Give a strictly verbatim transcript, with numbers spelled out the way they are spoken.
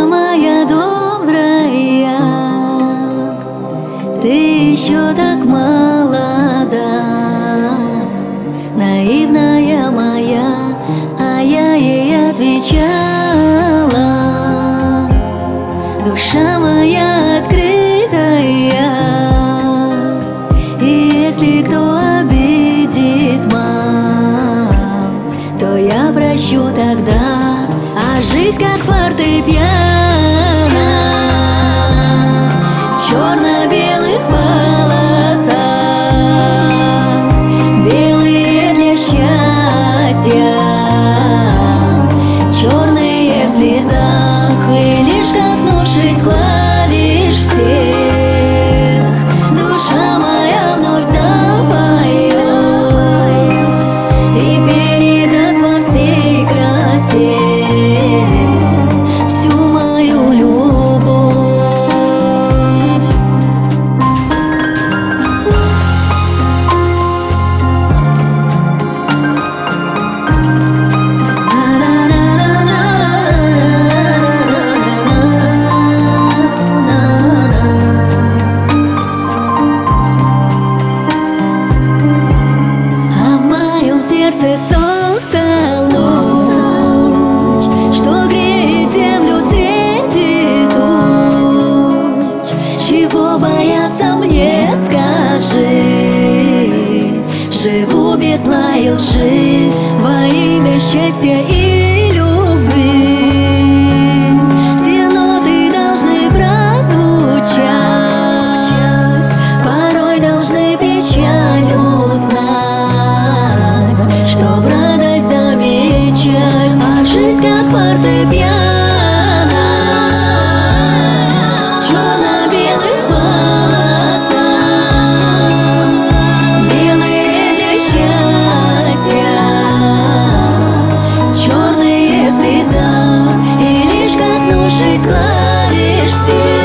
моя добрая, ты еще так молода, наивная моя, а я ей отвечала: душа моя открытая, и если кто обидит, мам, то я прощу тогда. А жизнь как фортепиано в черно-белых волосах, белые для счастья, черные в слезах. И лишь коснувшись клавиш всех, душа моя вновь запоет и передаст во всей красе всю мою любовь. А в моем сердце солнце луч, что греет землю среди туч. Чего бояться мне, скажи? Живу без зла и лжи во имя счастья и любви. Все ноты должны прозвучать, порой должны печаль узнать, чтоб радость замечать. А жизнь как фортепиано в черно-белых волосах, белые для счастья, черные в слезах. И лишь коснувшись клавиш всех,